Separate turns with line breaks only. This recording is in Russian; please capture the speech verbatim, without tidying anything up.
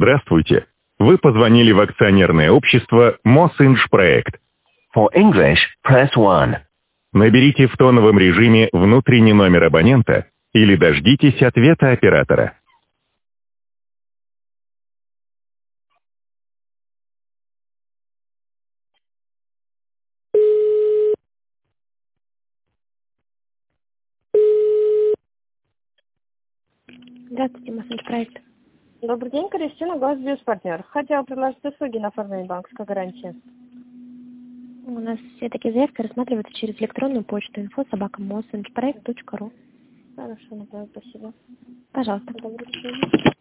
Здравствуйте. Вы позвонили в акционерное общество Мосинжпроект.
For English, press one.
Наберите в тоновом режиме внутренний номер абонента или дождитесь ответа оператора.
Здравствуйте, Мосинжпроект.
Добрый день, Кристина, Госбиз партнер. Хотела предложить услуги на оформление банковской гарантии.
У нас все такие заявки рассматриваются через электронную почту инфо собака мосинжпроект точка ру.
Хорошо, направо, спасибо.
Пожалуйста.
Добрый день.